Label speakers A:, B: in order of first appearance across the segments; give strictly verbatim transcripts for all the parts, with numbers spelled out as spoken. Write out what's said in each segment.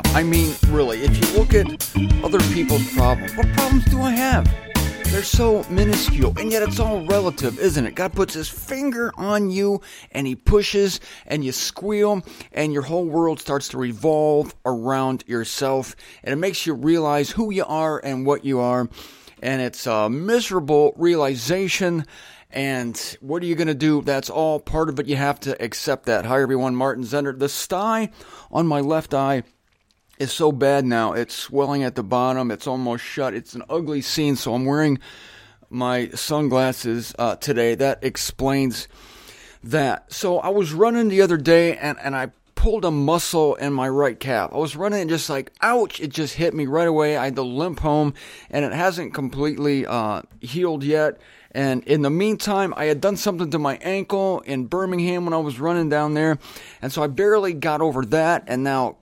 A: I mean, really, if you look at other people's problems, what problems do I have? They're so minuscule, and yet it's all relative, isn't it? God puts his finger on you, and he pushes, and you squeal, and your whole world starts to revolve around yourself, and it makes you realize who you are and what you are, and it's a miserable realization. And what are you going to do? That's all part of it. You have to accept that. Hi, everyone. Martin Zender. The sty on my left eye is so bad now. It's swelling at the bottom. It's almost shut. It's an ugly scene, so I'm wearing my sunglasses uh, today. That explains that. So I was running the other day, and, and I pulled a muscle in my right calf. I was running and just like, ouch, it just hit me right away. I had to limp home, and it hasn't completely uh, healed yet. And in the meantime, I had done something to my ankle in Birmingham when I was running down there. And so I barely got over that. And now,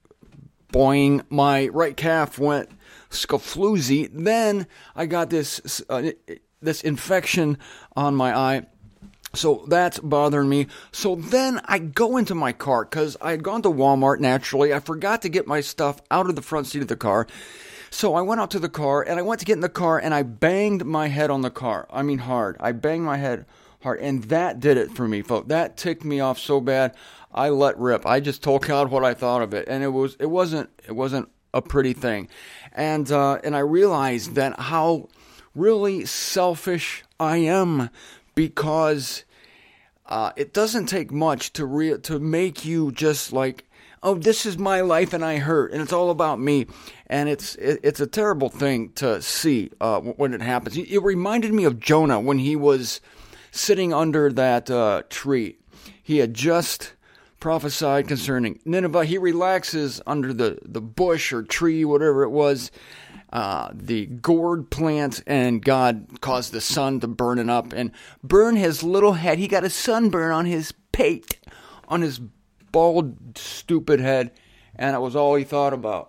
A: boing, my right calf went scafloozy. Then I got this uh, this infection on my eye. So that's bothering me. So then I go into my car because I had gone to Walmart naturally. I forgot to get my stuff out of the front seat of the car. So I went out to the car, and I went to get in the car, and I banged my head on the car. I mean hard. I banged my head hard, and that did it for me, folks. That ticked me off so bad, I let rip. I just told God what I thought of it, and it was it wasn't it wasn't a pretty thing, and uh, and I realized then how really selfish I am, because uh, it doesn't take much to re- to make you just like, oh, this is my life and I hurt, and it's all about me. And it's it, it's a terrible thing to see uh, when it happens. It reminded me of Jonah when he was sitting under that uh, tree. He had just prophesied concerning Nineveh. He relaxes under the, the bush or tree, whatever it was, uh, the gourd plant, and God caused the sun to burn it up and burn his little head. He got a sunburn on his pate, on his bald, stupid head, and that was all he thought about.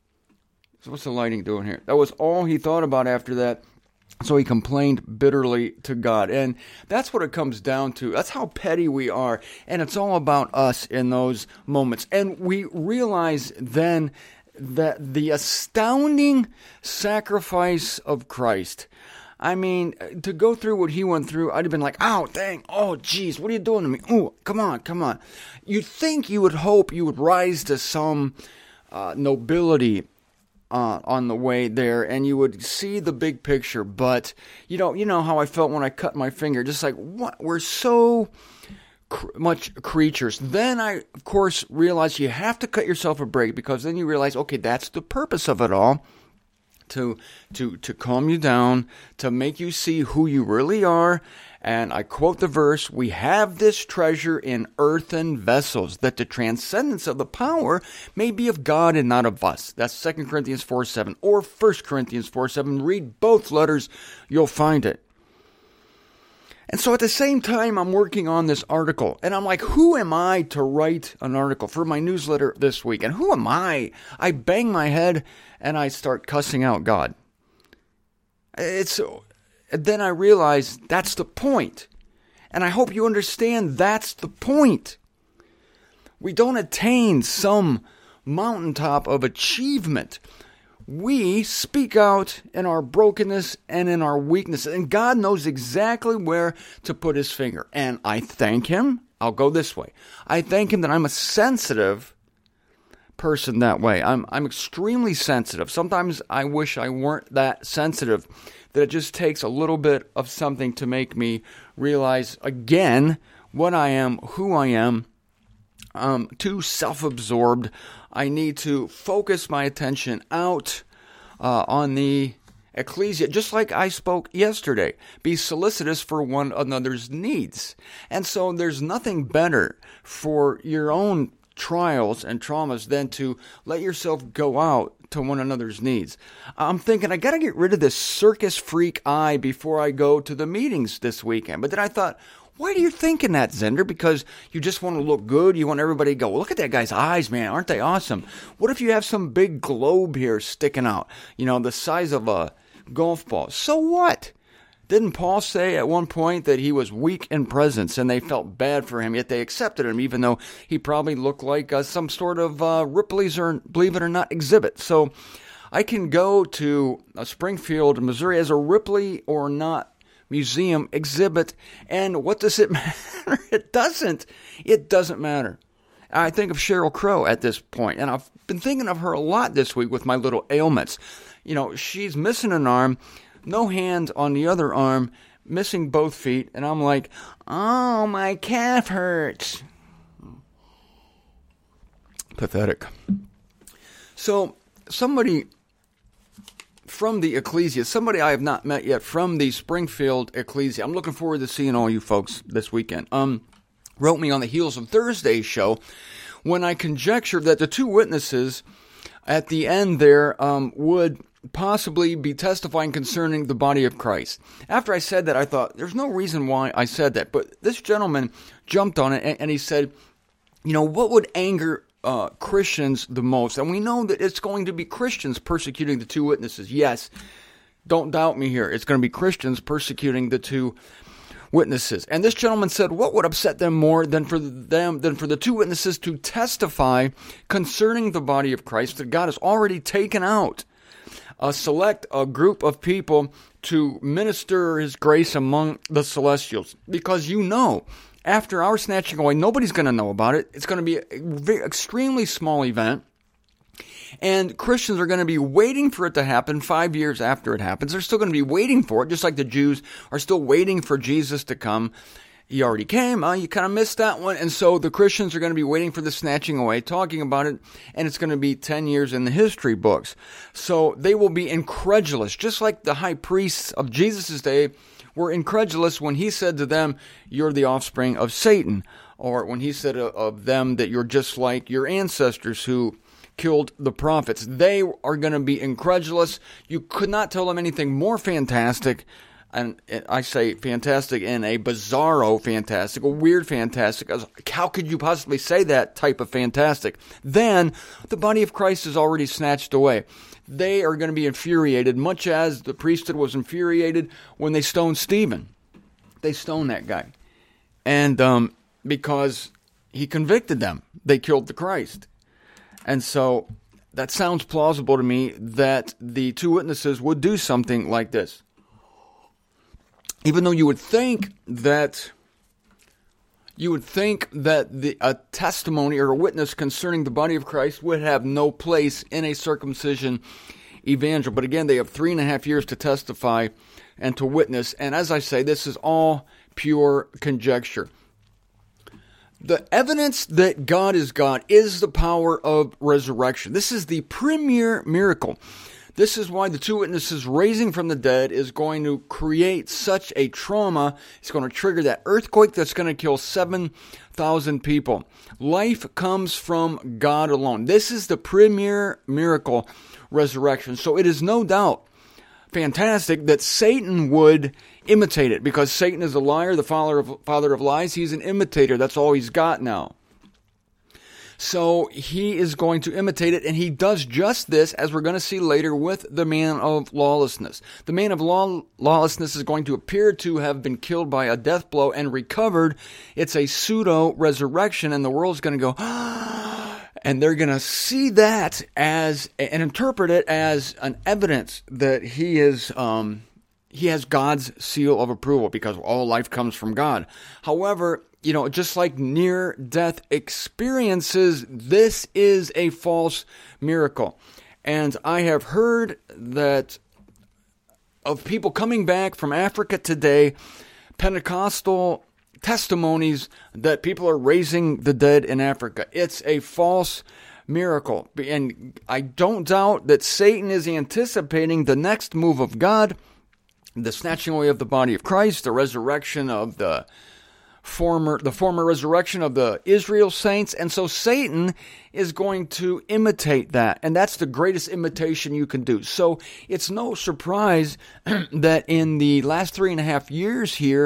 A: So what's the lighting doing here? That was all he thought about after that. So he complained bitterly to God. And that's what it comes down to. That's how petty we are. And it's all about us in those moments. And we realize then that the astounding sacrifice of Christ, I mean, to go through what he went through, I'd have been like, ow, dang, oh, geez, what are you doing to me? Oh, come on, come on. You'd think, you would hope you would rise to some uh, nobility uh, on the way there, and you would see the big picture. But, you know, you know how I felt when I cut my finger, just like, what? We're so cr- much creatures. Then I, of course, realized you have to cut yourself a break, because then you realize, okay, that's the purpose of it all. To, to, to calm you down, to make you see who you really are. And I quote the verse, we have this treasure in earthen vessels, that the transcendence of the power may be of God and not of us. That's Second Corinthians four seven or First Corinthians four seven. Read both letters, you'll find it. And so at the same time, I'm working on this article, and I'm like, who am I to write an article for my newsletter this week? And who am I? I bang my head, and I start cussing out God. It's then I realize that's the point. And I hope you understand that's the point. We don't attain some mountaintop of achievement. We speak out in our brokenness and in our weakness. And God knows exactly where to put his finger. And I thank him. I'll go this way. I thank him that I'm a sensitive person that way. I'm I'm extremely sensitive. Sometimes I wish I weren't that sensitive. That it just takes a little bit of something to make me realize again what I am, who I am. Um, too self-absorbed. I need to focus my attention out uh, on the ecclesia, just like I spoke yesterday. Be solicitous for one another's needs. And so there's nothing better for your own trials and traumas than to let yourself go out to one another's needs. I'm thinking, I got to get rid of this circus freak eye before I go to the meetings this weekend. But then I thought, why are you thinking that, Zender? Because you just want to look good? You want everybody to go, well, look at that guy's eyes, man. Aren't they awesome? What if you have some big globe here sticking out, you know, the size of a golf ball? So what? Didn't Paul say at one point that he was weak in presence and they felt bad for him, yet they accepted him, even though he probably looked like uh, some sort of uh, Ripley's or, believe it or not, exhibit. So I can go to uh, Springfield, Missouri as a Ripley or not museum exhibit, and what does it matter? It doesn't. It doesn't matter. I think of Sheryl Crow at this point, and I've been thinking of her a lot this week with my little ailments. You know, she's missing an arm, no hand on the other arm, missing both feet, and I'm like, oh, my calf hurts. Pathetic. So, somebody from the Ecclesia, somebody I have not met yet from the Springfield Ecclesia, I'm looking forward to seeing all you folks this weekend, um, wrote me on the heels of Thursday's show when I conjectured that the two witnesses at the end there um, would possibly be testifying concerning the body of Christ. After I said that, I thought, there's no reason why I said that. But this gentleman jumped on it, and, and he said, you know, what would anger uh, Christians the most? And we know that it's going to be Christians persecuting the two witnesses. Yes, don't doubt me here. It's going to be Christians persecuting the two witnesses. And this gentleman said, what would upset them more than for them than for the two witnesses to testify concerning the body of Christ that God has already taken out a select a group of people to minister his grace among the celestials. Because you know, after our snatching away, nobody's going to know about it. It's going to be a very, extremely small event. And Christians are going to be waiting for it to happen five years after it happens. They're still going to be waiting for it, just like the Jews are still waiting for Jesus to come. He already came. Uh, you kind of missed that one. And so the Christians are going to be waiting for the snatching away, talking about it, and it's going to be ten years in the history books. So they will be incredulous, just like the high priests of Jesus' day were incredulous when he said to them, you're the offspring of Satan, or when he said of them that you're just like your ancestors who killed the prophets. They are going to be incredulous. You could not tell them anything more fantastic. And I say fantastic in a bizarro fantastic, a weird fantastic. How could you possibly say that type of fantastic? Then the body of Christ is already snatched away. They are going to be infuriated, much as the priesthood was infuriated when they stoned Stephen. They stoned that guy. And um, because he convicted them, they killed the Christ. And so that sounds plausible to me that the two witnesses would do something like this. Even though you would think that you would think that the a testimony or a witness concerning the body of Christ would have no place in a circumcision evangel. But again, they have three and a half years to testify and to witness. And as I say, this is all pure conjecture. The evidence that God is God is the power of resurrection. This is the premier miracle. This is why the two witnesses raising from the dead is going to create such a trauma. It's going to trigger that earthquake that's going to kill seven thousand people. Life comes from God alone. This is the premier miracle, resurrection. So it is no doubt fantastic that Satan would imitate it, because Satan is a liar, the father of, father of lies. He's an imitator. That's all he's got now. So he is going to imitate it, and he does just this, as we're going to see later, with the man of lawlessness. The man of law, lawlessness is going to appear to have been killed by a death blow and recovered. It's a pseudo-resurrection, and the world's going to go, and they're going to see that as, and interpret it as an evidence that he is, um, he has God's seal of approval, because all life comes from God. However, you know, just like near-death experiences, this is a false miracle. And I have heard that of people coming back from Africa today, Pentecostal testimonies that people are raising the dead in Africa. It's a false miracle. And I don't doubt that Satan is anticipating the next move of God, the snatching away of the body of Christ, the resurrection of the former the former resurrection of the Israel saints. And so Satan is going to imitate that, and that's the greatest imitation you can do. So it's no surprise that in the last three and a half years here,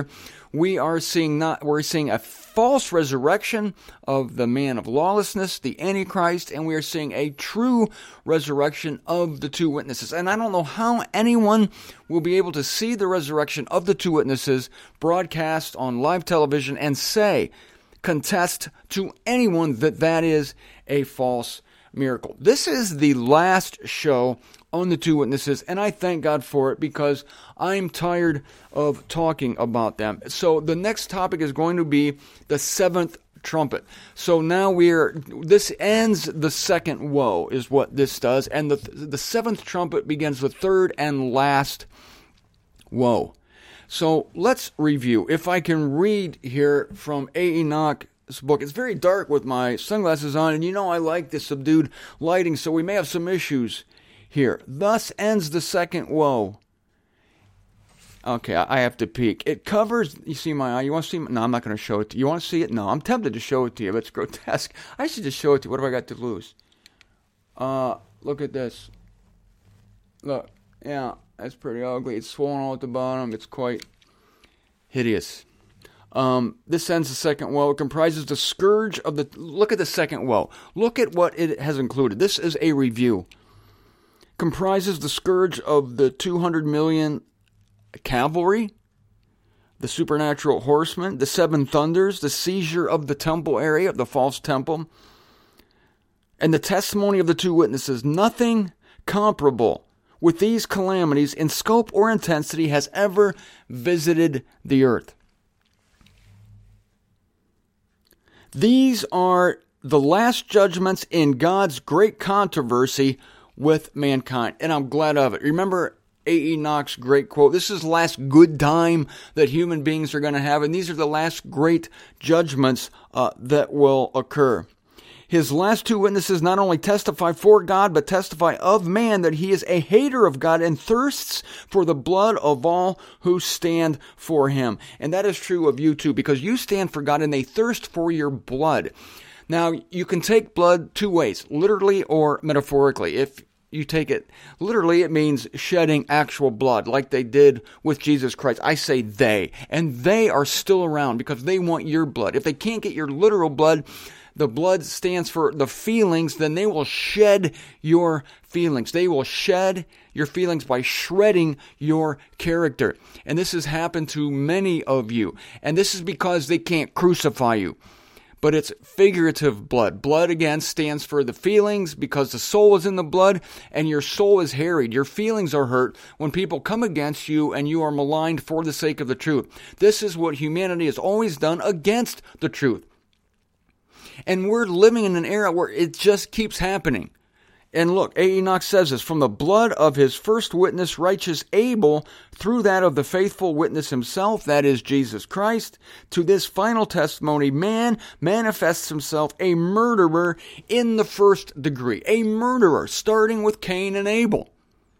A: We are seeing not we're seeing a false resurrection of the man of lawlessness, the Antichrist, and we are seeing a true resurrection of the two witnesses. And I don't know how anyone will be able to see the resurrection of the two witnesses broadcast on live television and say, contest to anyone that that is a false miracle. This is the last show on the two witnesses, and I thank God for it because I'm tired of talking about them. So the next topic is going to be the seventh trumpet. So now we're, this ends the second woe is what this does, and the the seventh trumpet begins the third and last woe. So let's review. If I can read here from A. Enoch's book. It's very dark with my sunglasses on, and you know I like the subdued lighting, so we may have some issues here. Thus ends the second woe. Okay, I have to peek. It covers, you see my eye? You want to see my, no, I'm not going to show it to you. You want to see it? No, I'm tempted to show it to you, but it's grotesque. I should just show it to you. What have I got to lose? Uh, look at this. Look, yeah, that's pretty ugly. It's swollen all at the bottom. It's quite hideous. Um, this ends the second woe. It comprises the scourge of the... Look at the second woe. Look at what it has included. This is a review. Comprises the scourge of the two hundred million cavalry, the supernatural horsemen, the seven thunders, the seizure of the temple area, of the false temple, and the testimony of the two witnesses. Nothing comparable with these calamities in scope or intensity has ever visited the earth. These are the last judgments in God's great controversy with mankind, and I'm glad of it. Remember A. Enoch's great quote, this is the last good time that human beings are going to have, and these are the last great judgments uh, that will occur. His last two witnesses not only testify for God, but testify of man that he is a hater of God and thirsts for the blood of all who stand for him. And that is true of you too, because you stand for God and they thirst for your blood. Now, you can take blood two ways, literally or metaphorically. If you take it literally, it means shedding actual blood, like they did with Jesus Christ. I say they, and they are still around because they want your blood. If they can't get your literal blood, the blood stands for the feelings, then they will shed your feelings. They will shed your feelings by shredding your character. And this has happened to many of you. And this is because they can't crucify you. But it's figurative blood. Blood, again, stands for the feelings because the soul is in the blood and your soul is harried. Your feelings are hurt when people come against you and you are maligned for the sake of the truth. This is what humanity has always done against the truth. And we're living in an era where it just keeps happening. And look, A. Enoch says this, from the blood of his first witness, righteous Abel, through that of the faithful witness himself, that is Jesus Christ, to this final testimony, man manifests himself a murderer in the first degree. A murderer, starting with Cain and Abel.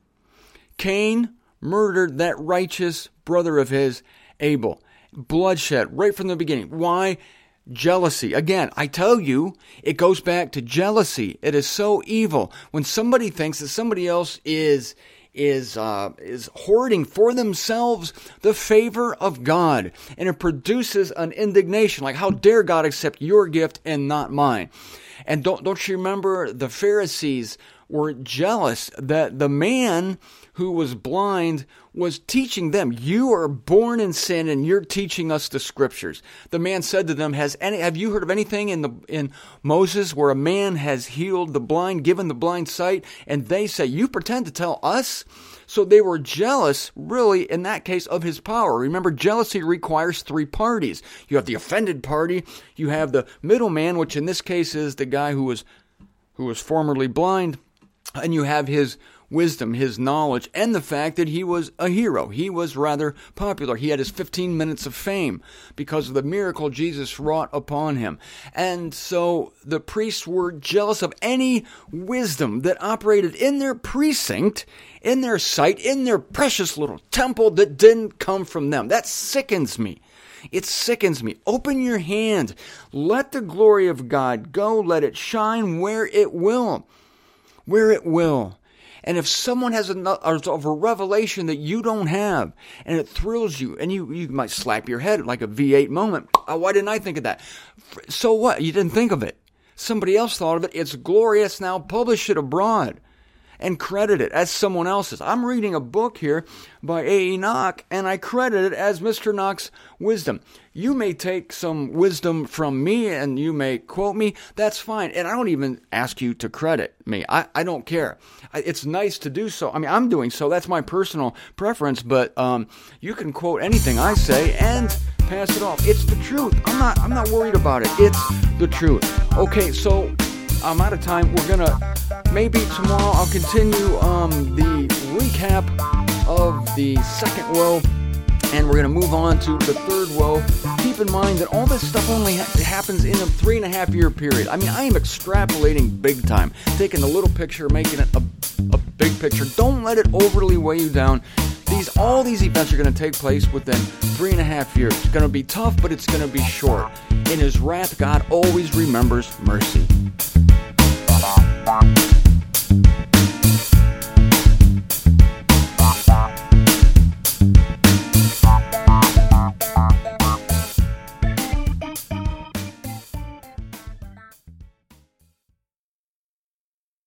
A: Cain murdered that righteous brother of his, Abel. Bloodshed, right from the beginning. Why? Jealousy. Again, I tell you, it goes back to jealousy. It is so evil. When somebody thinks that somebody else is is uh, is hoarding for themselves the favor of God, and it produces an indignation, like how dare God accept your gift and not mine? And don't don't you remember the Pharisees were jealous that the man who was blind was teaching them, you are born in sin and you're teaching us the scriptures. The man said to them, Has any have you heard of anything in the in Moses where a man has healed the blind, given the blind sight? And they say, you pretend to tell us? So they were jealous, really, in that case, of his power. Remember, jealousy requires three parties. You have the offended party, you have the middleman, which in this case is the guy who was who was formerly blind, and you have his wisdom, his knowledge, and the fact that he was a hero. He was rather popular. He had his fifteen minutes of fame because of the miracle Jesus wrought upon him. And so the priests were jealous of any wisdom that operated in their precinct, in their sight, in their precious little temple that didn't come from them. That sickens me. It sickens me. Open your hand. Let the glory of God go. Let it shine where it will. Where it will. And if someone has a, of a revelation that you don't have, and it thrills you, and you, you might slap your head like a V eight moment. Oh, why didn't I think of that? So what? You didn't think of it. Somebody else thought of it. It's glorious. Now publish it abroad and credit it as someone else's. I'm reading a book here by A E. Nock, and I credit it as Mister Nock's wisdom. You may take some wisdom from me, and you may quote me. That's fine. And I don't even ask you to credit me. I, I don't care. I, it's nice to do so. I mean, I'm doing so. That's my personal preference, but um, you can quote anything I say and pass it off. It's the truth. I'm not, I'm not worried about it. It's the truth. Okay, so I'm out of time. We're going to, maybe tomorrow I'll continue um, the recap of the second woe, and we're going to move on to the third woe. Keep in mind that all this stuff only ha- happens in a three and a half year period. I mean, I am extrapolating big time, taking the little picture, making it a, a big picture. Don't let it overly weigh you down. These, all these events are going to take place within three and a half years. It's going to be tough, but it's going to be short. In His wrath, God always remembers mercy.